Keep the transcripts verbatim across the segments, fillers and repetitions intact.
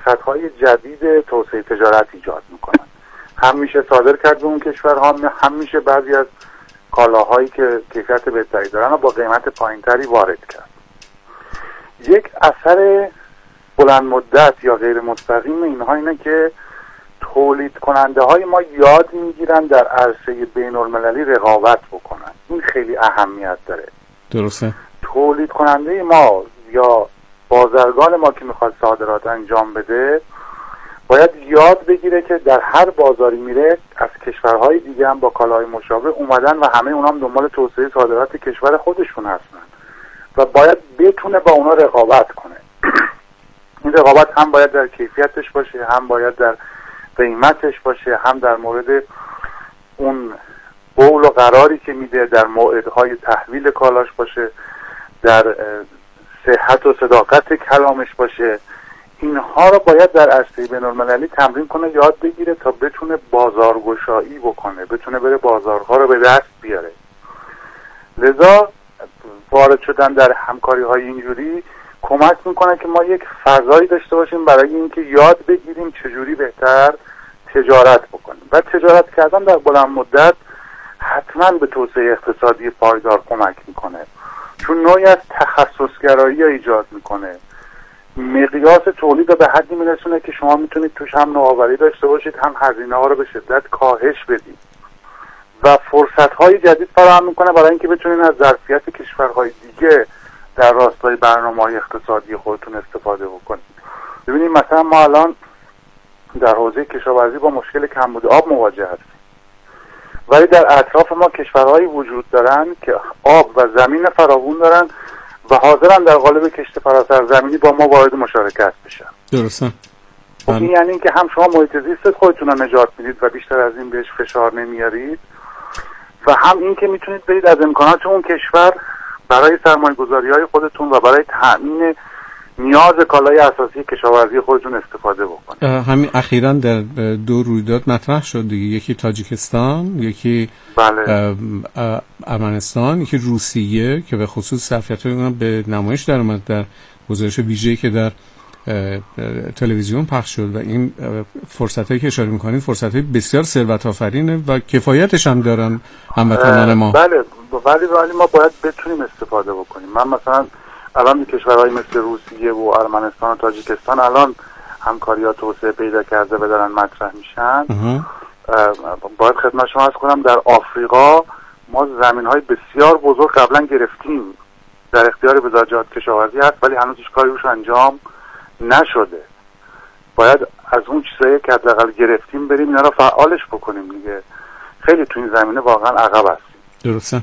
خطهای جدید توسعه تجارت ایجاد میکنن. هم میشه صادر کرد به اون کشورها، هم میشه بعضی از کالاهایی که کیفیت بهتری دارن و با قیمت پایینتری وارد کرد. یک اثر بلند مدت یا غیر مستقیم اینها اینه که تولید کننده های ما یاد میگیرن در عرصه بین المللی رقابت بکنن. این خیلی اهمیت داره. درسته. تولید کننده ما یا بازرگان ما که میخواد صادرات انجام بده باید یاد بگیره که در هر بازاری میره از کشورهای دیگه هم با کالاهای مشابه اومدن و همه اونا هم دنبال توسعه صادرات کشور خودشون هستن و باید بتونه با اونا رقابت کنه. این رقابت هم باید در کیفیتش باشه، هم باید در قیمتش باشه، هم در مورد اون قول و قراری که میده در موعدهای تحویل کالاش باشه، در صحت و صداقت کلامش باشه. اینها رو باید در عرصه بین‌المللی تمرین کنه، یاد بگیره تا بتونه بازارگشایی بکنه، بتونه بره بازارها رو به دست بیاره. لذا وارد شدن در همکاری‌های اینجوری کمک میکنه که ما یک فضایی داشته باشیم برای اینکه یاد بگیریم چجوری بهتر تجارت بکنیم. و تجارت کردن در بلند مدت حتما به توسعه اقتصادی پایدار کمک میکنه، چون نوعی از تخصصگرایی ایجاد میکنه. مقیاس تولید رو به حدی میرسونه که شما میتونید توش هم نوآوری داشته باشید، هم هزینه ها رو به شدت کاهش بدید و فرصت های جدید فراهم میکنه برای اینکه بتونید از ظرفیت کشورهای دیگه در راستای برنامه‌های اقتصادی خودتون استفاده بکنید. ببینید مثلا ما الان در حوزه کشاورزی با مشکل کمبود آب مواجه هستیم، ولی در اطراف ما کشورهایی وجود دارن که آب و زمین فراوون دارن و حاضرن در قالب کشت فراسرزمینی با ما وارد مشارکت بشن. درسته. خب این یعنی اینکه هم شما محیط زیست خودتون رو نجات میدید و بیشتر از این بهش فشار نمیارید و هم این که میتونید برید از امکانات اون کشور برای سرمایه‌گذاری‌های خودتون و برای تأمین نیاز کالای اساسی کشاورزی خودتون استفاده بکنید. همین اخیراً در دو رویداد مطرح شد دیگه، یکی تاجیکستان، یکی بله. ارمنستان، یکی روسیه که به خصوص ظرفیت‌های اونها به نمایش در اومد در گزارش ویژه‌ای که در تلویزیون پخش شد و این فرصتایی که اشاره می‌کنید فرصت‌های بسیار ثروت‌آفرینه و کفایتش هم دارن هموطنان ما. بله، ولی ولی ما باید بتونیم استفاده بکنیم. من مثلا الان کشورهایی مثل روسیه و ارمنستان و تاجیکستان الان همکاری‌ها توسعه پیدا کرده و دارن مطرح میشن. باید خدمت شما عرض کنم در آفریقا ما زمین‌های بسیار بزرگ قبلا گرفتیم، در اختیار وزارت کشاورزی هست ولی هنوز هیچ کاری روش انجام نشده. باید از اون چیزایی که حداقل گرفتیم بریم اینا رو فعالش بکنیم دیگه. خیلی تو این زمینه واقعا عقب هستیم. درسته.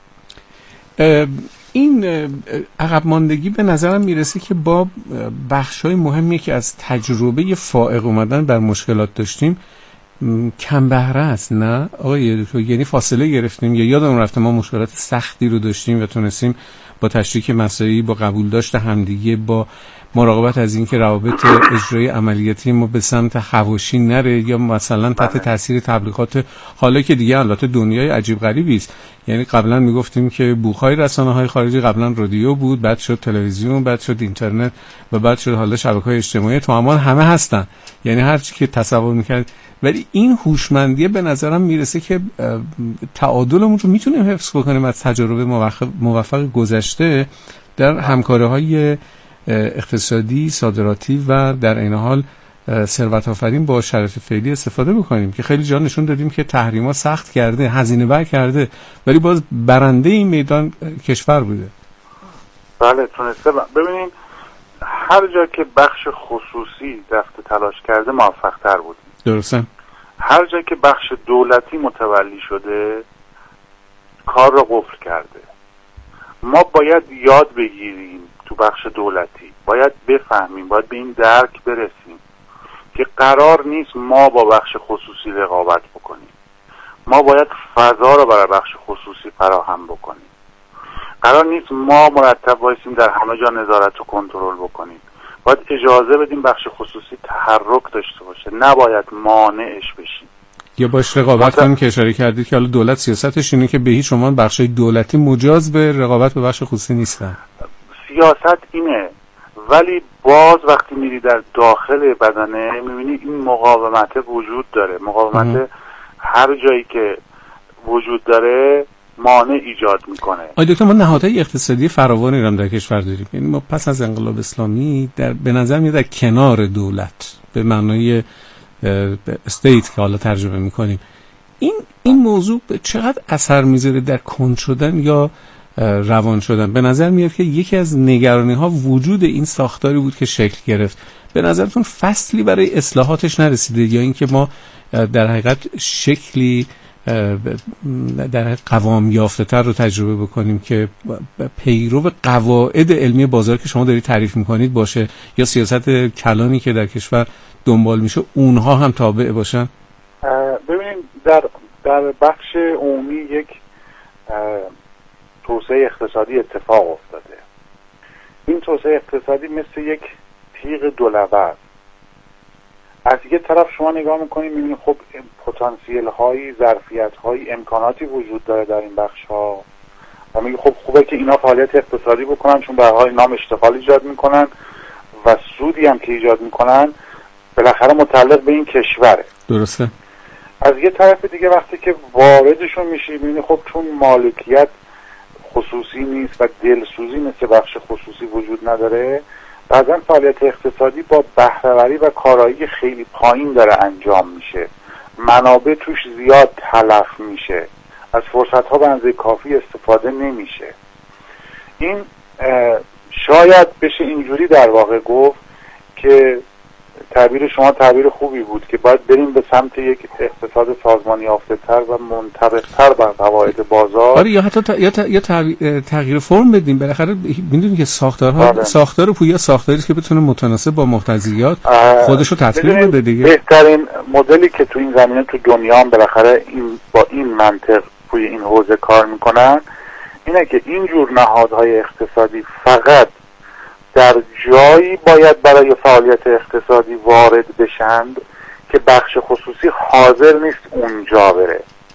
این عقب ماندگی به نظرم میرسه که با بخش‌های مهمی که از تجربه فائق اومدن بر مشکلات داشتیم کم بهره است، نه آقای دکتر؟ یعنی فاصله گرفتیم یا یادمون رفته ما مشکلات سختی رو داشتیم و تونستیم با تشریک مسائلی، با قبول داشت همدیگه، با مراقبت از این که روابط اجرایی عملیاتی ما به سمت حواشی نره یا مثلا تحت تاثیر تبلیغات، حالا که دیگه البته دنیای عجیب غریبی است. یعنی قبلا میگفتیم که بوخای رسانه‌های خارجی، قبلا رادیو بود، بعد شد تلویزیون، بعد شد اینترنت و بعد شد حالا شبکه‌های اجتماعی، تو امان همه هستن، یعنی هر چی که تصور می‌کرد. ولی این هوشمندیه به نظرم میرسه که تعادلمون رو میتونیم حفظ بکنیم از تجربه موفق گذشته در همکاری‌های اقتصادی، صادراتی و در این حال ثروت آفرین با شرایط فعلی استفاده بکنیم که خیلی جا نشون دادیم که تحریما سخت کرده، هزینه بر کرده، ولی باز برنده این میدان کشور بوده. بله تونسته. ببینید هر جا که بخش خصوصی دست تلاش کرده موفق تر بود. درسته. هر جا که بخش دولتی متولی شده کار رو قفل کرده. ما باید یاد بگیریم تو بخش دولتی، باید بفهمیم، باید به این درک برسیم که قرار نیست ما با بخش خصوصی رقابت بکنیم. ما باید فضا رو برای بخش خصوصی فراهم بکنیم. قرار نیست ما مرتب بایستیم در همه جا نظارت و کنترل بکنیم. باید اجازه بدیم بخش خصوصی تحرک داشته باشه، نباید مانعش بشیم. یا باش رقابت کنیم که اشاره کردید که حالا دولت سیاستش اینه که به هیچ عنوان بخشای دولتی مجاز به رقابت به بخش خصوصی نیستن. سیاست اینه، ولی باز وقتی میری در داخل بدنه میبینی این مقاومت وجود داره. مقاومت ام. هر جایی که وجود داره مانع ایجاد میکنه. آی دکتر، ما نهادهای اقتصادی فراوانی هم در کشور داریم. یعنی ما پس از انقلاب اسلامی در به نظر میاد در کنار دولت به معنای استیت که حالا ترجمه میکنیم، این این موضوع چقدر اثر میذاره در کند شدن یا روان شدن؟ به نظر میاد که یکی از نگرانی ها وجود این ساختاری بود که شکل گرفت. به نظرتون فصلی برای اصلاحاتش نرسیده یا اینکه ما در حقیقت شکلی در قوام یافته تر رو تجربه بکنیم که پیرو قواعد علمی بازار که شما دارید تعریف میکنید باشه، یا سیاست کلانی که در کشور دنبال میشه اونها هم تابع باشن؟ ببینید در در بخش عمومی یک توسعه اقتصادی اتفاق افتاده. این توسعه اقتصادی مثل یک تیغ دولبه. از یه طرف شما نگاه میکنید میبینید خب پتانسیل هایی، ظرفیت هایی، امکاناتی وجود داره در این بخش ها و میگه خب خوبه که اینا فعالیت اقتصادی بکنن، چون به هر حال اینا هم اشتغال ایجاد میکنن و سودی هم که ایجاد میکنن بالاخره متعلق به این کشوره. درسته. از یه طرف دیگه وقتی که واردشون میشی میبینید خب چون مالکیت خصوصی نیست و دلسوزی مثل بخش خصوصی وجود نداره، بعضا فعالیت اقتصادی با بهره‌وری و کارایی خیلی پایین داره انجام میشه، منابع توش زیاد تلف میشه، از فرصت‌ها به اندازه کافی استفاده نمیشه. این شاید بشه اینجوری در واقع گفت که تعبیر شما تعبیر خوبی بود که باید بریم به سمت یک اقتصاد سازمانی یافته‌تر و منطبق‌تر بر قواعد بازار. آره، یا حتی تا... یا, تا... یا تغییر فرم بدیم. بالاخره میدونید که ساختارها آره. ساختار پویا ساختاری که بتونه متناسب با محتویات خودشو تطبیق بده دیگه. بهترین مدلی که تو این زمینه تو دنیا هم بالاخره این با این منطق توی این حوزه کار میکنن اینه که این جور نهادهای اقتصادی فقط در جایی باید برای فعالیت اقتصادی وارد بشند که بخش خصوصی حاضر نیست اونجا بره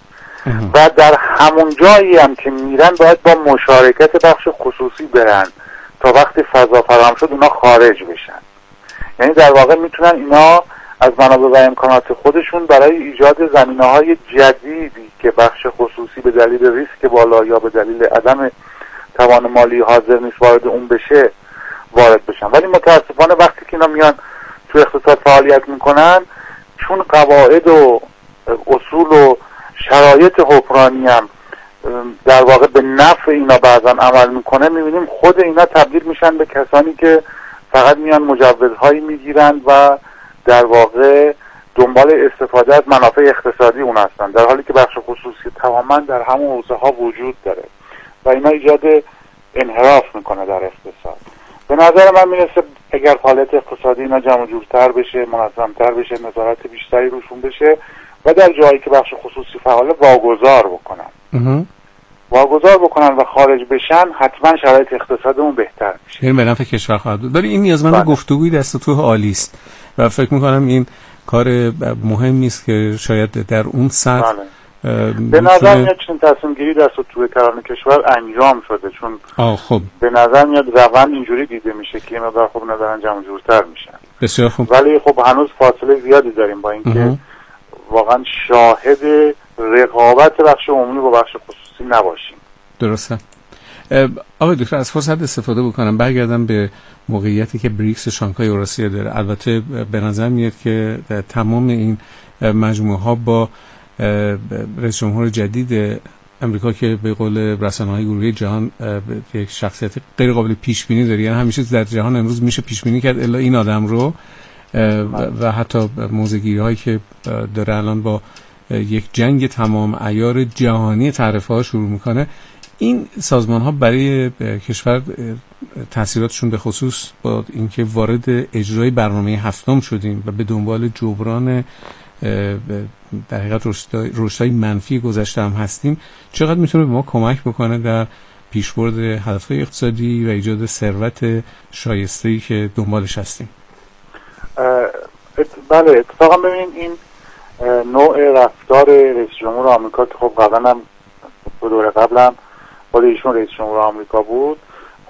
و در همون جایی هم که میرن باید با مشارکت بخش خصوصی برن تا وقتی فضا فراهم شد اونا خارج بشن. یعنی در واقع میتونن اینا از منابع و امکانات خودشون برای ایجاد زمینه‌های جدیدی که بخش خصوصی به دلیل ریسک بالا یا به دلیل عدم توان مالی حاضر نیست وارد اون بشه وارد بشن. ولی متاسفانه وقتی که اینا میان تو اقتصاد فعالیت میکنن، چون قواعد و اصول و شرایط حکمرانی هم در واقع به نفع اینا بعضا عمل میکنه، میبینیم خود اینا تبدیل میشن به کسانی که فقط میان مجوزهایی میگیرن و در واقع دنبال استفاده از منافع اقتصادی اون هستن، در حالی که بخش خصوصی تماما در همون حوزه ها وجود داره و اینا ایجاد انحراف میکنه در اقتصاد. به نظر من میرسه اگر فعالیت اقتصادی اینا جمع جورتر بشه، منظمتر بشه، نظارت بیشتری روشون بشه و در جایی که بخش خصوصی فعاله واگذار بکنن واگذار بکنن و خارج بشن، حتما شرایط اقتصادمون بهتر میشه. این به نفع کشور خواهد بود. ولی این نیازمند گفتگوی دست تو عالی است و فکر میکنم این کار مهمی است که شاید در اون سطح به نظر میاد چون تصمیم گیری در سطوح کلان کشور انجام شده، چون آه خب به نظر میاد روند اینجوری دیده میشه که اینا در خوب ندارن جمع جورتر میشن. بسیار خوب. ولی خب هنوز فاصله زیادی داریم با اینکه واقعا شاهد رقابت بخش عمومی با بخش خصوصی نباشیم. درسته. آقای دکتر از فرصت استفاده بکنم برگردم به موقعیتی که بریکس شانگهای اوراسیا داره. البته به نظر میاد که تمام این مجموعه ها با رئیس جمهور جدید امریکا که به قول رسانه‌های گروهی جهان یک شخصیت غیر قابل پیش بینی داره، یعنی همیشه در جهان امروز میشه پیش بینی کرد الا این آدم رو، و حتی موضع‌گیری هایی که داره الان با یک جنگ تمام عیار جهانی تعرفه ها شروع میکنه. این سازمان ها برای کشور تاثیراتشون به خصوص با اینکه وارد اجرای برنامه هفتم شدیم و به دنبال جبران در حقیقت رشدهای منفی گذشته هم هستیم، چقدر میتونه به ما کمک بکنه در پیشبرد هدفهای اقتصادی و ایجاد ثروت شایسته‌ای که دنبالش هستیم؟ ات بله اتفاقا ببینید این نوع رفتار رئیس جمهور آمریکا که خب قبلا هم دو دوره قبل هم خود ایشون رئیس جمهور آمریکا بود،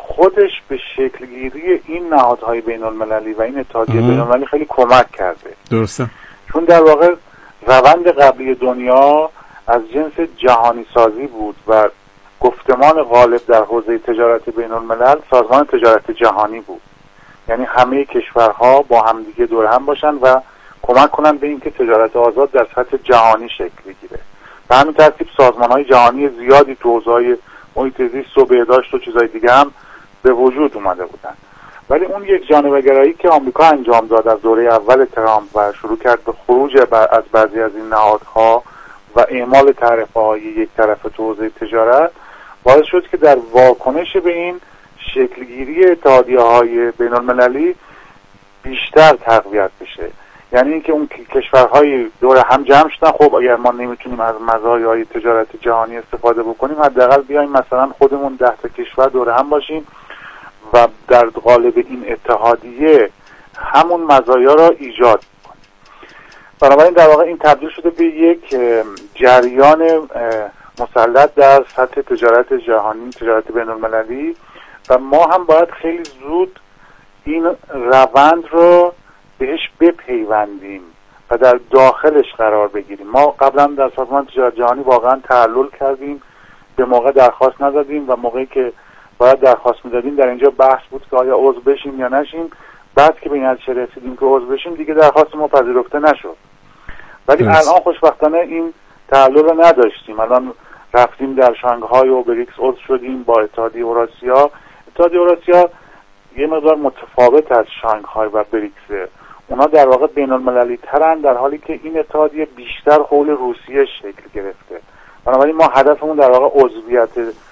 خودش به شکلگیری این نهادهای بین المللی و این اتحادیه بین المللی خیلی کمک کرده. درسته. چون در واقع روند قبلی دنیا از جنس جهانی سازی بود و گفتمان غالب در حوزه تجارت بین الملل سازمان تجارت جهانی بود. یعنی همه کشورها با همدیگه دور هم باشن و کمک کنن به اینکه تجارت آزاد در سطح جهانی شکل بگیره. به همین ترتیب سازمان‌های جهانی زیادی تو حوزه‌های محیط زیست و بهداشت و چیزهای دیگه هم به وجود اومده بودن. ولی اون یک جانبه‌گرایی که آمریکا انجام داد از دوره اول ترامپ و شروع کرد به خروج از بعضی از این نهادها و اعمال تعرفه‌های یک طرفه تو حوزه تجارت باعث شد که در واکنش به این شکلگیری اتحادیه‌های بین‌المللی بیشتر تقویت بشه. یعنی اینکه اون کشورهای دور هم جمع شدن، خب اگر ما نمیتونیم از مزایای تجارت جهانی استفاده بکنیم، حداقل بیایم مثلا خودمون ده تا کشور دور هم باشیم و در قالب این اتحادیه همون مزایا را ایجاد کنیم. بنابراین در واقع این تبدیل شده به یک جریان مسلط در سطح تجارت جهانی، تجارت بین المللی، و ما هم باید خیلی زود این روند رو بهش بپیوندیم و در داخلش قرار بگیریم. ما قبلا در سازمان تجارت جهانی واقعا تعلل کردیم، به موقع درخواست ندادیم و موقعی که باید درخواست میدادیم در اینجا بحث بود که آیا عضو بشیم یا نشیم. بعد که به این نتیجه رسیدیم که عضو بشیم دیگه درخواست ما پذیرفته نشد. ولی الان خوشبختانه این تعلل رو نداشتیم. الان رفتیم در شانگهای و بریکس عضو شدیم با اتحادیه اوراسیا. اتحادیه اوراسیا یه مقدار متفاوت از شانگهای و بریکس، اونا در واقع بین المللی ترن، در حالی که این اتحادیه بیشتر حول روسیه شکل گرفته. بنابراین ما هدفمون در واقع عضویت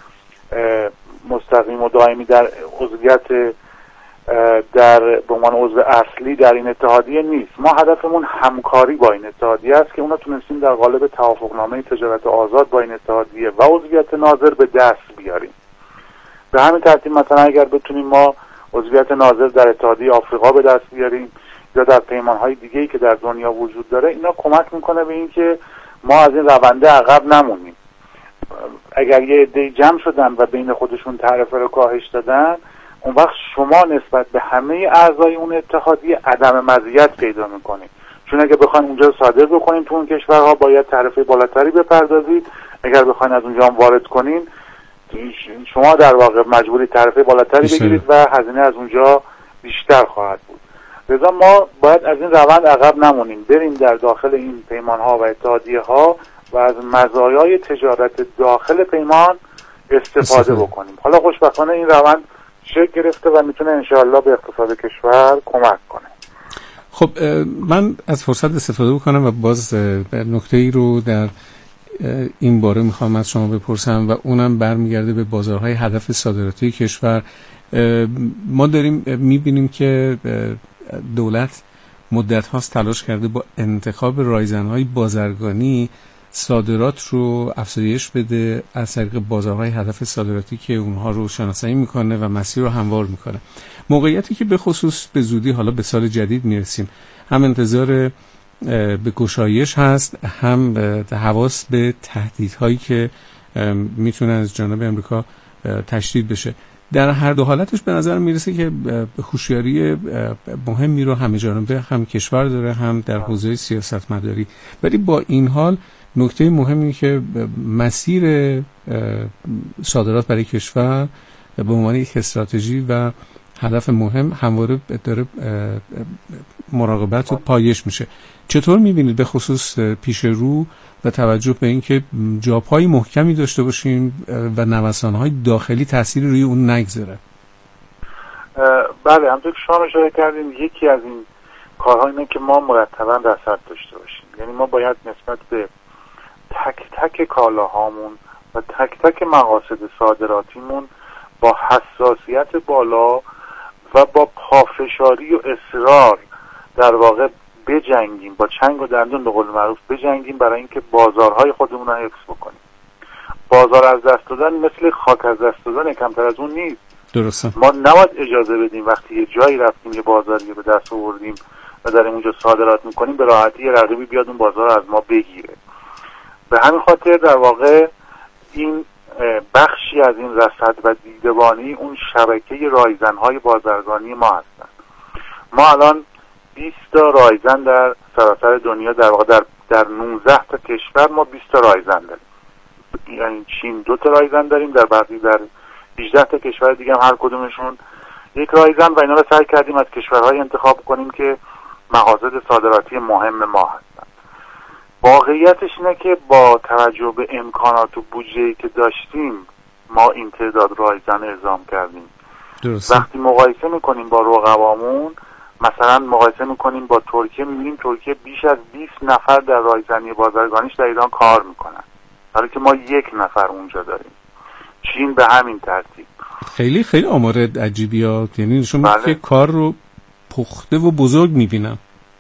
مستقیم و دائمی در عضویت در به عنوان عضو اصلی در این اتحادیه نیست. ما هدفمون همکاری با این اتحادیه است که اونا تونستیم در قالب توافقنامه تجارت آزاد با این اتحادیه و عضویت ناظر به دست بیاریم. به همین ترتیب مثلا اگر بتونیم ما عضویت ناظر در اتحادیه آفریقا به دست بیاریم یا در پیمانهای دیگه‌ای که در دنیا وجود داره، اینا کمک میکنه به این که ما از این رونده عقب نمونیم. اگر یه عده جمع شدن و بین خودشون تعرفه رو کاهش دادن، اون وقت شما نسبت به همه اعضای اون اتحادیه عدم مزیت پیدا میکنید. چون اگه بخواید اونجا صادر بکنید تو اون کشورها باید تعرفه بالاتری بپردازید، اگر بخواید از اونجا هم وارد کنین شما در واقع مجبوری تعرفه بالاتری بگیرید و هزینه از اونجا بیشتر خواهد بود. لذا ما باید از این روند عقب نمونیم، بریم در داخل این پیمانها و اتحادیه‌ها و از مزایای تجارت داخل پیمان استفاده بکنیم. حالا خوشبختانه این روند شکل گرفته و میتونه انشاءالله به اقتصاد کشور کمک کنه. خب من از فرصت استفاده بکنم و باز نکته‌ای رو در این باره میخوام از شما بپرسم و اونم برمیگرده به بازارهای هدف صادراتی کشور. ما داریم میبینیم که دولت مدت هاست تلاش کرده با انتخاب رایزنهای بازرگانی صادرات رو افزایش بده از طریق بازارهای هدف صادراتی که اونها رو شناسایی میکنه و مسیر رو هموار میکنه. موقعیتی که به خصوص به زودی حالا به سال جدید میرسیم، هم انتظار به گشایش هست، هم حواس به تهدیدهایی که میتونه از جانب امریکا تشدید بشه. در هر دو حالتش به نظر میرسه که هوشیاری مهمی رو همه جانبه هم کشور داره، هم در حوزه سیاست مداری. ولی با این حال نکته مهمی که مسیر صادرات برای کشور به عنوان یک استراتژی و هدف مهم همواره داره مراقبت و پایش میشه. چطور میبینید به خصوص پیش رو و توجه به اینکه جاپای محکمی داشته باشیم و نوسانهای داخلی تأثیری روی اون نگذاره؟ بله، همونطور که شما اشاره کردیم یکی از این کارها اینه که ما مرتبا رصد داشته باشیم. یعنی ما باید نسبت به تک تک کالاهامون و تک تک مقاصد صادراتیمون با حساسیت بالا و با پافشاری و اصرار در واقع بجنگیم، با چنگ و دندون به قول معروف بجنگیم برای اینکه بازارهای خودمون رو حفظ بکنیم. بازار از دست دادن مثل خاک از دست دادن کمتر از اون نیست. درسته. ما نباید اجازه بدیم وقتی یه جایی رفتیم یه بازاری به دست آوردیم و داریم اونجا صادرات میکنیم به راحتی یه رقیبی بیاد اون بازار از ما بگیره. به همین خاطر در واقع این بخشی از این رصد و دیدبانی اون شبکه رایزن‌های بازرگانی ما هستن. ما الان بیست تا رایزن در سراسر دنیا، در واقع در در نوزده تا کشور ما بیست تا رایزن داریم. یعنی چین دو تا رایزن داریم، در بعضی در هجده تا کشور دیگه هم هر کدومشون یک رایزن، و اینا رو سعی کردیم از کشورهای انتخاب کنیم که مقاصد صادراتی مهم ما هستن. واقعیتش اینه که با توجه به امکانات و بودجه‌ای که داشتیم ما این تعداد رایزن اعزام کردیم. درست. وقتی مقایسه میکنیم با رقبامون، مثلا مقایسه میکنیم با ترکیه، میبینیم ترکیه بیش از بیست نفر در رایزنی بازرگانیش در ایران کار میکنن، حالا که ما یک نفر اونجا داریم. چین به همین ترتیب. خیلی خیلی آمار عجیبی ها، یعنی نشون میده که کار رو پخته و بزرگ میبینم.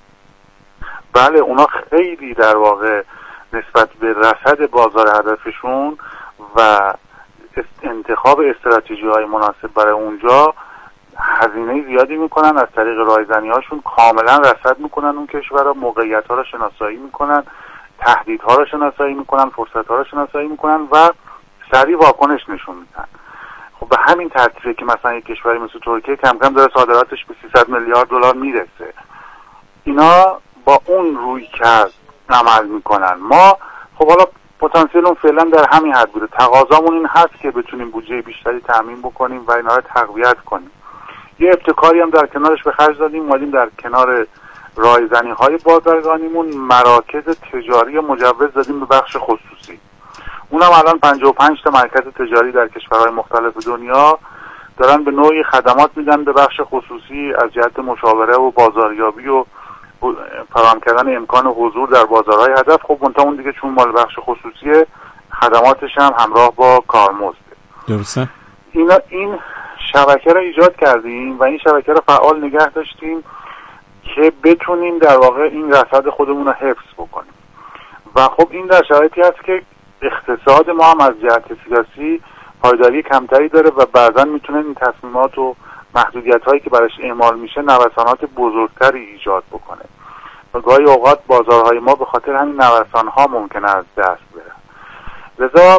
بله، اونا خیلی در واقع نسبت به رصد بازار هدفشون و انتخاب استراتژی های مناسب برای اونجا هزینه زیادی میکنن. از طریق رایزنی هاشون کاملا رصد میکنن اون کشورها، موقعیت ها رو شناسایی میکنن، تهدیدها رو شناسایی میکنن، فرصت ها رو شناسایی میکنن و سریع واکنش نشون میدن. خب به همین ترتیبه که مثلا یک کشوری مثل ترکیه کم کم داره صادراتش به سیصد میلیارد دلار میرسه. اینا با اون روی کرد عمل میکنن. ما خب حالا پتانسیل اون فعلا در همین حد بوده. تقاضامون این هست که بتونیم بودجه بیشتری تامین بکنیم و اینا رو تقویت کنیم. یه ابتکاری هم در کنارش به خرج دادیم، اومدیم در کنار رایزنی های بازرگانیمون مراکز تجاری مجوز دادیم به بخش خصوصی. اونم الان پنجاه و پنج تا مرکز تجاری در کشورهای مختلف دنیا دارن به نوعی خدمات میدن به بخش خصوصی از جهت مشاوره و بازاریابی و فراهم کردن امکان حضور در بازارهای هدف. خب منتها اون دیگه چون مال بخش خصوصیه، خدماتش هم همراه با کارمزده. درسته. اینا این شبکه رو ایجاد کردیم و این شبکه رو فعال نگه داشتیم که بتونیم در واقع این رصد خودمون رو حفظ بکنیم. و خب این در شرایطی هست که اقتصاد ما هم از جهت سیاسی پایداری کمتری داره و بعضا میتونه این تصمیمات و محدودیت هایی که براش اعمال میشه نوسانات بزرگتری ایجاد بکنه و گاهی اوقات بازارهای ما به خاطر همین نوسان ها ممکنه از دست بره. لذا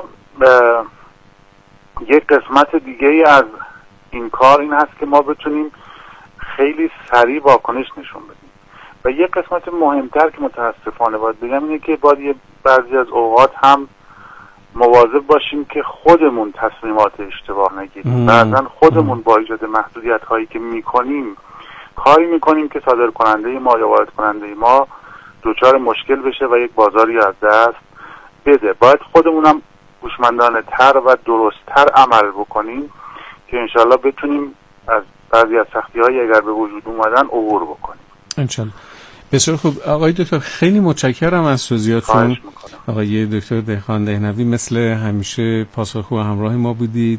یک قسمت دیگه ای از این کار این هست که ما بتونیم خیلی سریع واکنش نشون بدیم. و یک قسمت مهمتر که متاسفانه باید بگم اینه که باید یه بعضی از اوقات هم مواظب باشیم که خودمون تصمیمات اشتباه نگیریم. بعضا خودمون با ایجاد محدودیت هایی که میکنیم کاری میکنیم که صادر کننده ما یا وارد کننده ما دوچار مشکل بشه و یک بازاری از دست بده. باید خودمونم هوشمندانه تر و درست تر عمل بکنیم که انشالله بتونیم از بعضی از سختی هایی اگر به وجود اومدن عبور بکنیم انشالله. بسیار خوب آقای دکتر، خیلی متشکرم از توضیحاتتون. آقای دکتر دهقان دهنوی مثل همیشه پاسخگو همراه ما بودید.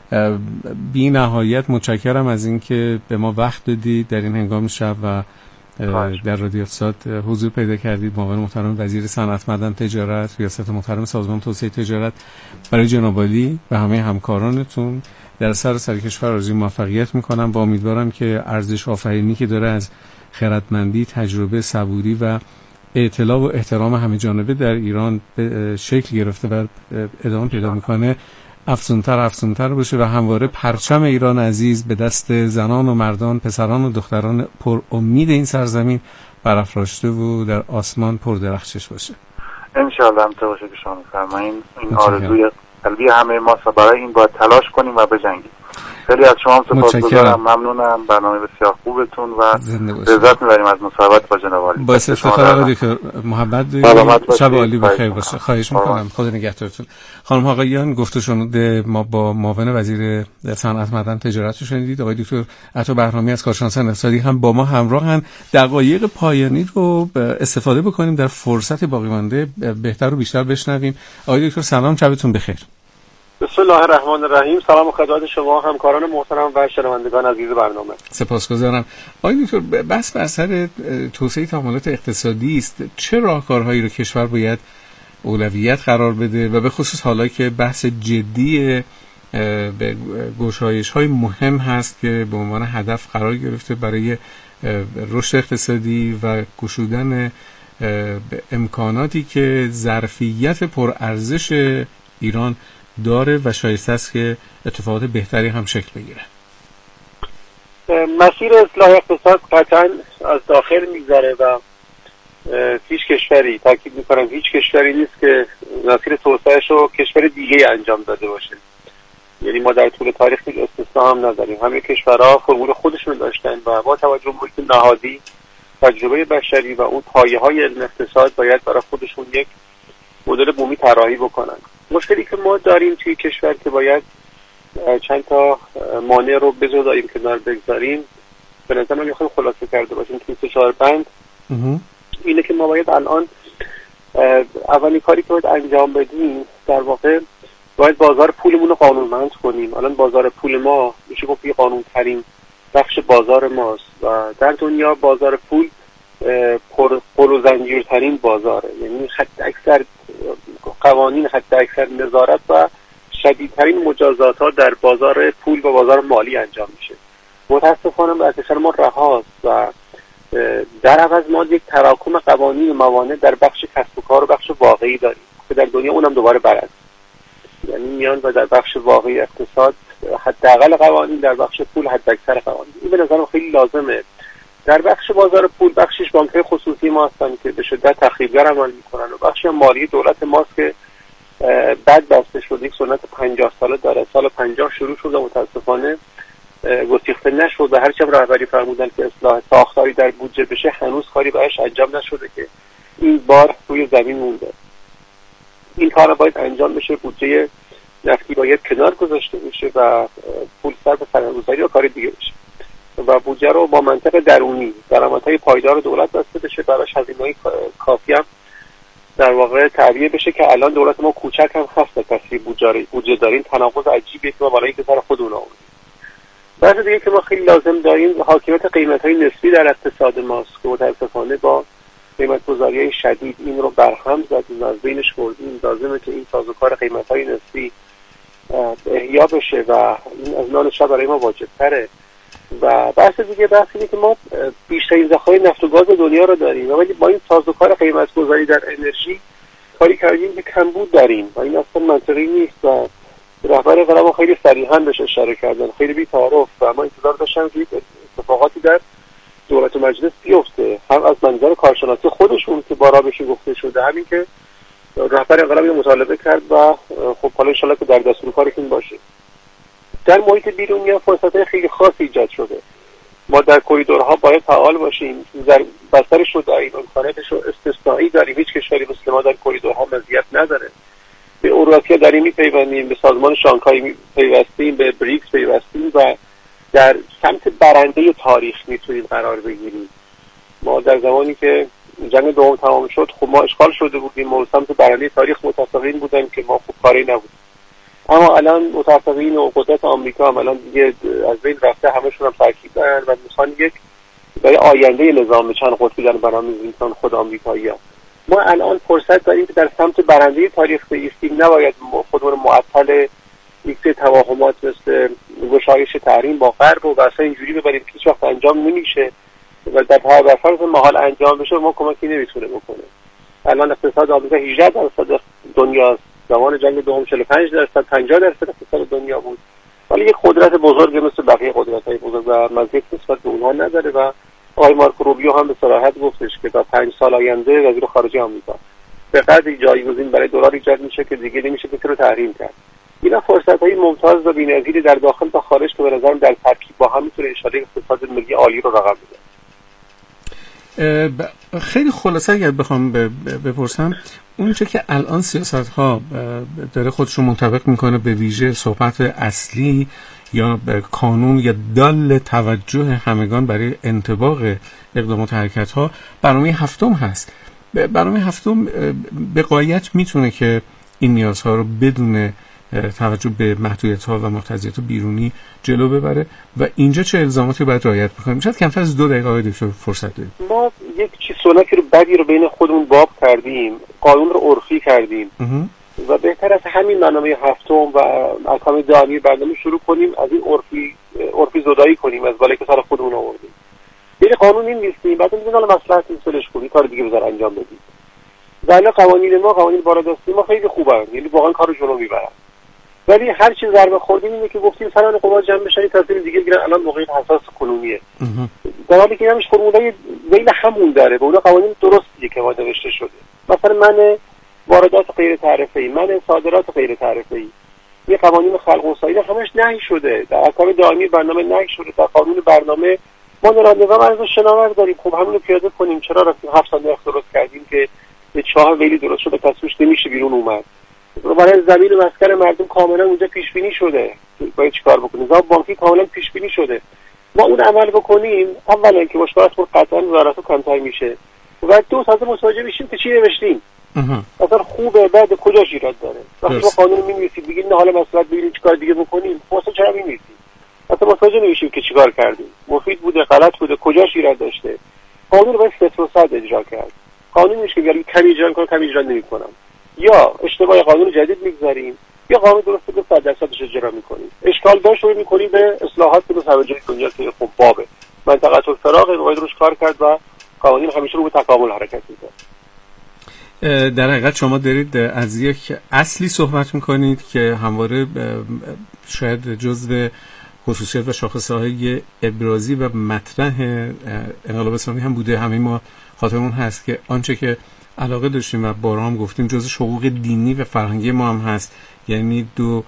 بی نهایت متشکرم از اینکه به ما وقت دادید در این هنگام شب و در رادیو افساد حضور پیدا کردید. معاون محترم وزیر صنعت معدن تجارت، ریاست محترم سازمان توسعه تجارت، برای جناب عالی و همه همکارانتون در سراسر کشور آرزوی موفقیت میکنم. با امیدوارم که ارزش آفرینی که داره از خردمندی، تجربه، صبوری و اطلاع و احترام همه جانبه در ایران به شکل گرفته و ادامه پیدا میکنه افزونتر افزونتر باشه و همواره پرچم ایران عزیز به دست زنان و مردان، پسران و دختران پر امید این سرزمین برافراشته و در آسمان پر درخشش باشه. انشاءالله همطور باشه که شما می‌فرمایید. این آرزوی قلبی همه ماست و برای این باید تلاش کنیم و بجنگیم. خیلی از شما سپاسگزارم، ممنونم. برنامه بسیار خوبتون و لذت می‌بریم از مصاحبت با جناب عالی. باعث افتخار دکتر محبت دارید. شب عالی بخیر باشه. خواهش می‌کنم. خدا نگهدارتون. خانم آقایان، گفته شنود ما با معاون وزیر صنعت معدن تجارت شنیدید. آقای دکتر عطا بهرامی از کارشناسان اقتصادی هم با ما همراهن. دقایق پایانی رو استفاده بکنیم در فرصت باقی مانده بهتر و بیشتر بشنویم. آقای دکتر سلام، شبتون بخیر. بسم الله الرحمن الرحیم. سلام خدمت شما همکاران محترم و شنوندگان عزیز برنامه. سپاسگزارم. آقای دکتر، بحث بر سر توسعه تعاملات اقتصادی است. چه راهکارهایی رو کشور باید اولویت قرار بده و به خصوص حالا که بحث جدی به گشایش‌های مهم هست که به عنوان هدف قرار گرفته برای رشد اقتصادی و گشودن امکاناتی که ظرفیت پرارزش ایران داره و شایسته است که اتفاقات بهتری هم شکل بگیره. مسیر اصلاح اقتصاد قطعا از داخل میگذره و هیچ کشوری، تاکید میکنم هیچ کشوری نیست که مسیر توسعه‌اش رو کشور دیگه انجام داده باشه. یعنی ما در طول تاریخ هیچ استثنا هم نداریم. همه کشورها فرمول خودشون داشتن و با توجه به محیط نهادی، تجربه بشری و اون پایه‌های علم اقتصاد باید برای خودشون یک مدل بومی طراحی بکنن. مشکلی که ما داریم توی کشور که باید چند تا مانع رو بذاریم کنار بگذاریم، به نظر من میخوایم خلاصه کرده باشیم توی سه چهار بند. اینه که ما باید الان اولین کاری که باید انجام بدیم در واقع باید بازار پولمون رو قانونمند کنیم. الان بازار پول ما میشه گفت قانون ترین بخش بازار ماست و در دنیا بازار پول پر پر و زنجیرترین بازاره. یعنی حد اکثر قوانین، حد اکثر نظارت و شدیدترین مجازات ها در بازار پول و بازار مالی انجام میشه. متاسفانه به اکثر ما رهاست و در عوض ما یک تراکم قوانین و موانع در بخش کسب و کار و بخش واقعی داریم که در دنیا اونم دوباره برعکس. یعنی میان و در بخش واقعی اقتصاد حداقل قوانین، در بخش پول حد اکثر قوانین. این به نظرم خیلی لازمه. در بخش بازار پول بخشش بانک‌های خصوصی ما هستن که به شدت تخریبگر عمل میکنن و بخش مالی دولت ماست که بعد بسته شد. یک سنت پنجاه ساله داره. سال پنجاه شروع شد و متاسفانه گسیخته نشد و هرچی هم رهبری فرمودن که اصلاح ساختاری در بودجه بشه هنوز کاری بهش انجام نشده که این بار روی زمین مونده. این کار باید انجام بشه، بودجه نفتی باید کنار گذاشته بشه و پول صرف سرمایه‌گذاری و کار دیگه بشه و بودجه رو با منطق درونی، درآمدهای پایدار دولت بسته بشه، براش هزینه‌های کافی هم در واقع تعبیه بشه که الان دولت ما کوچک هم هست کسی بودجه بودجه دارین. تناقض عجیبیه که ما بالای که سر خودمون آوردیم. بحث دیگه که ما خیلی لازم داریم حاکمیت قیمت‌های نسبی در اقتصاد ماست که متأسفانه با قیمت‌گذاری‌های شدید این رو برهم زدیم و از بینش بردیم. لازمه که این سازوکار قیمت‌های نسبی احیا بشه و این از نان شب برای ما واجب‌تره. و بحث دیگه بحث اینه که ما بیشترین ذخایر نفت و گاز دنیا رو داریم ولی با این سازوکار قیمت‌گذاری در انرژی کاری کردیم که کمبود داریم و این اصلا منطقی نیست و رهبر قلم خیلی صریحاً بهش اشاره کردن، خیلی بی‌تعارف و ما انتظار داشتیم که اتفاقاتی در دولت و مجلس بیفته، هم از منظر کارشناسی خودشون که بارا بهش گفته شده، همین که رهبر قلم مطالبه کرد و خب حالا ان شاءالله که در دستور کارشون باشه. در محیط بیرونی فرصت‌های خیلی خاصی ایجاد شده. ما در کریدورها باید فعال باشیم. در بستر شده‌ای امکاناتش رو استثنایی داریم. هیچ کشوری مثل ما در کریدورها مزیت نداره. به اوراسیا داریم میپیوندیم، به سازمان شانگهای پیوستیم، به بریکس پیوستیم و در سمت برنده تاریخ میتونیم قرار بگیریم. ما در زمانی که جنگ دوم تمام شد خب ما اشغال شده بودیم و سمت برنده تاریخ متفقین بودن که ما خوب کاری نبود. اما الان متفقین و قدرت آمریکا هم الان دیگه از بین رفته، همشون هم تاکید دارن و میخوان یک برای آینده نظام چند قطبی دارن برنامه می‌ریزن خود آمریکایی‌ها. ما الان فرصت داریم که در سمت برنده تاریخ بایستیم، نباید خودمون معطل یک سری توهمات مثل گشایش تحریم با غرب و واسه اینجوری ببریم که هیچ وقت انجام نمیشه و در هر فرض محال انجام بشه ما کمکی نمیتونه بکنه. الان اقتصاد آمریکا هجده درصد دنیاست. زمان جنگ دوم چهل و پنج درصد پنجاه درصد اقتصاد دنیا بود. ولی یک قدرت بزرگ مثل بقیه قدرت‌های بزرگ و مزیت نسبت به اونها نداره و آقای مارکو روبیو هم به صراحت گفتش که تا پنج سال آینده وزیر خارجه آمریکا به قدری جایگزین برای دلار ایجاد میشه که دیگه نمیشه فکر رو تحریم کرد. اینا فرصت‌های ممتاز و بی‌نظیری در داخل تا خارج که به نظرم در ترکیب با هم میتونه انشالله اقتصاد ملی عالی رو رقم بده. خیلی خلاصه اگر بخوام بپرسم، اونچه که الان سیاست ها داره خودشون منطبق میکنه به ویژه صحبت اصلی یا کانون یا دال توجه همگان برای انطباق اقدامات حرکت ها برنامه هفتم هست. برنامه هفتم به غایت میتونه که این نیازها رو بدون توجه به محدودیت‌ها و محتاجات بیرونی جلو ببره و اینجا چه الزاماتی باید رعایت بکنیم؟ شاید کمتر از دو دقیقه آقای دکتر فرصت داریم. ما یک چیز سنتی رو بدی رو بین خودمون باب کردیم، قانون رو عرفی کردیم و بهتر از همین برنامه هفتم و احکام دائمی برنامه شروع کنیم از این عرفی عرفی زدایی کنیم، از بالای که سر خودمون آوردیم. یعنی قانون این نیستیم، بعد میگن حالا مصلحت این سلش کنی کار دیگه بذار انجام بدید. ولی قوانین ما قوانین بالادستی ما خیلی خوبن، یعنی واقعا کارو جلو میبرن. ولی هر چی ضربه خوردیم اینه که گفتیم فلان قوا جمع بشن تصمیم دیگه بگیرن، الان موقع حساس کنونیه. در حالی که همش فرمولای بین همون داره، به اون قوانین درستیه که واده نوشته شده. مثلا من واردات غیر تعرفه‌ای، من صادرات غیر تعرفه‌ای، یه قوانین خلق و سایر همش نهی شده، در احکام دائمی برنامه نهی شده، در قانون برنامه ما نظام ارزش شناور داریم. خب همین رو پیاده کنیم. چرا رفتیم هفت سال درست کردیم که به چاه ویلی درست شده تصویش نمیشه بیرون اومد؟ برای زمین و مسکن مردم کاملا اونجا پیش بینی شده، باید چیکار بکنیم؟ نظام بانکی کاملا پیش بینی شده، ما اون عمل بکنیم. اولا که مشکلات خود قطعا وزارت کمتر میشه و دو تازه متوجه میشیم که چی نوشتیم. مثلا خوبه بعد کجاش ایراد داره؟ وقتی ما قانون می‌نویسیم بگیم نه حالا مسئله ببینیم چیکار دیگه بکنیم، واسه چرا می‌نویسیم؟ مثلا متوجه نمیشیم که چیکار کردیم، مفید بوده غلط بوده کجاش ایراد داشته. قانون رو باید صفر و صد اجرا کرد. قانون میشه که بگیم کمی اجرا کنم کمی اجرا نمی‌کنم، یا اشتباه قانون جدید میگذاریم یا قانون درسته که صد درصدش اجرا می‌کنیم. اشکال داشت رو می‌کنیم به اصلاحات که توجه دنیا که خب بابه منطقه الفراغ باید روش کار کرد و قوانین همیشه رو به تکامل حرکت می‌کنه. در حقیقت شما دارید از یک اصلی صحبت میکنید که همواره شاید جزو خصوصیات و شاخصه‌های ابرازی و مطرح انقلاب اسلامی هم بوده. همه ما خاطرمون هست که آنچه که علاقه داشتیم و بارها هم گفتیم جزو حقوق دینی و فرهنگی ما هم هست، یعنی دو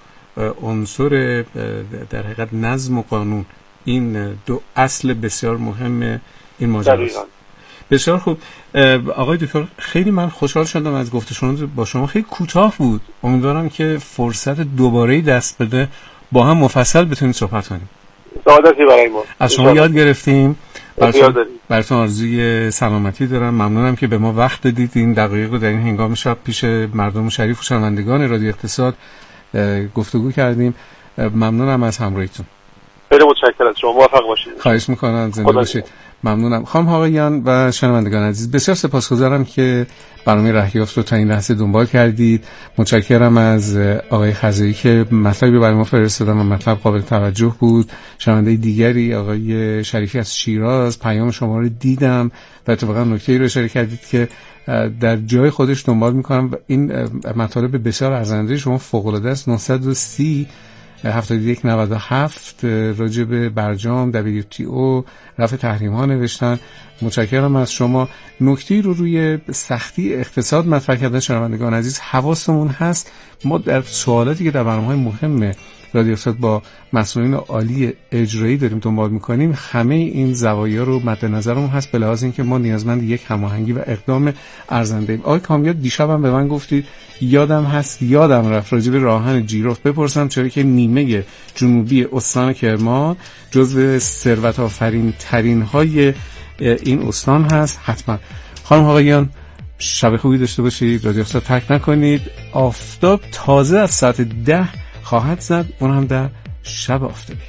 عنصر در حقیقت نظم و قانون، این دو اصل بسیار مهم این ماجرا است. بسیار خوب آقای دکتر، خیلی من خوشحال شدم از گفتشون با شما. خیلی کوتاه بود، امیدوارم که فرصت دوباره دست بده با هم مفصل بتونیم صحبت کنیم. سعادتی برای ما. از شما یاد گرفتیم، براتون براتون آرزوی سلامتی دارم. ممنونم که به ما وقت دادید این دقایق رو در این هنگام شب پیش مردم شریف و شنوندگان رادیو اقتصاد گفتگو کردیم. ممنونم از همراهیتون. خیلی متشکرم از شما، موفق باشید. خواهش میکنم، زنده باشید. ممنونم. خانم آقایان و شنوندگان عزیز، بسیار سپاسگزارم که برنامه رهیافت رو تا این لحظه دنبال کردید. متشکرم از آقای خزایی که مطلبی برای ما فرستادن و مطلب قابل توجه بود. شنونده دیگری آقای شریفی از شیراز، پیام شما رو دیدم و اتفاقا نکته‌ای رو اشاره کردید که در جای خودش دنبال میکنم. این مطالب بسیار ارزنده شما فوق‌العاده است. نهصد و سی هفتاد و یک نود و هفت راجع به برجام دبلیو تی او رفع تحریم ها نوشتن. متشکرم از شما. نکته رو روی سختی اقتصاد مطرح کردن شنوندگان عزیز، حواسمون هست ما در سوالاتی که در برنامه‌های مهم رادیو اقتصاد با مسئولین عالی اجرایی داریم دنبال میکنیم، همه این زوایا رو مد نظرمون هست، به لحاظ اینکه ما نیازمند یک هماهنگی و اقدام ارزنده ایم. آقای کامیاد دیشبم به من گفتید یادم هست یادم رفت راجع به راهن جیرفت بپرسم، چرا که نیمه جنوبی استان کرمان جزو ثروت آفرین ترین های این استان هست. حتما خانم آقایان شب خوبی داشته باشید، رادیو اقتصاد ترک نکنید. آفتاب تازه از ساعت ده خواهد زد، اون هم در شب آفتابی.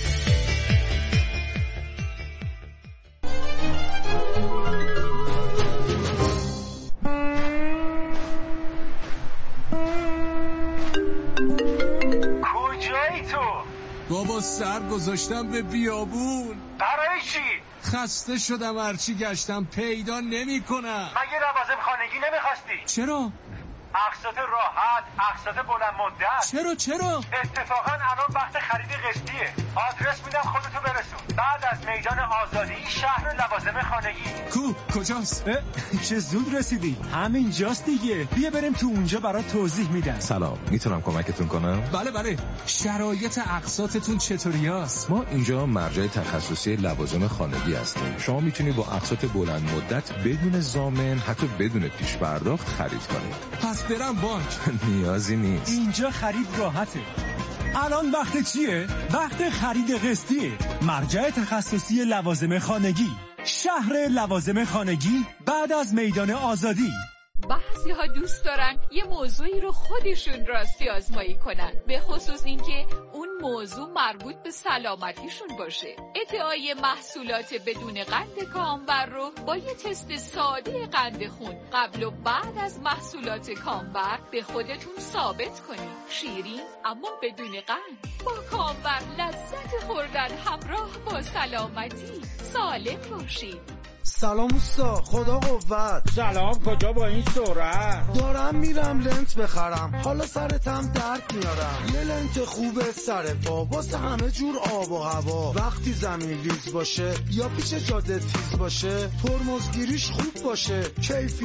کجایی تو؟ بابا سر گذاشتم به بیابون. برای چی؟ خسته شدم، هرچی گشتم پیدا نمی کنم. مگه لوازم خانگی نمیخواستی؟ چرا؟ اقساط راحت، اقساط بلند مدت. چرا چرا؟ اتفاقا الان وقت خرید قسطیه. آدرس میدم خودتو برسون. بعد از میدان آزادی شهر لوازم خانگی. کو کجاست؟ چه زود رسیدی؟ همین جاست دیگه. بیا بریم تو اونجا برات توضیح میدم. سلام، میتونم کمکتون کنم؟ بله بله. شرایط اقساطتون چطوریاست؟ ما اینجا مرجع تخصصی لوازم خانگی هستیم. شما میتونید با اقساط بلند مدت بدون ضامن، حتی بدون پیش پرداخت خرید کنید. پس برم بانک؟ نیازی نیست. اینجا خرید راحته. الان وقت چیه؟ وقت خرید قسطیه. مرجع تخصصی لوازم خانگی، شهر لوازم خانگی بعد از میدان آزادی. بعضی ها دوست دارن یه موضوعی رو خودشون راستی آزمایی کنن، به خصوص اینکه اون موضوع مربوط به سلامتیشون باشه. ادعای محصولات بدون قند کامبر رو با یه تست ساده قند خون قبل و بعد از محصولات کامبر به خودتون ثابت کنید. شیرین اما بدون قند. با کامبر لذت خوردن همراه با سلامتی. سالم باشید. سلام اوستا، خدا قوت. سلام، کجا با این سرعت؟ دارم میرم لنت بخرم، حالا سرتم درد میارم. یه لنت خوبه سر پا واسه همه جور آب و هوا. وقتی زمین لیز باشه یا پیش جاده تیز باشه، ترمزگیریش خوب باشه، کیفی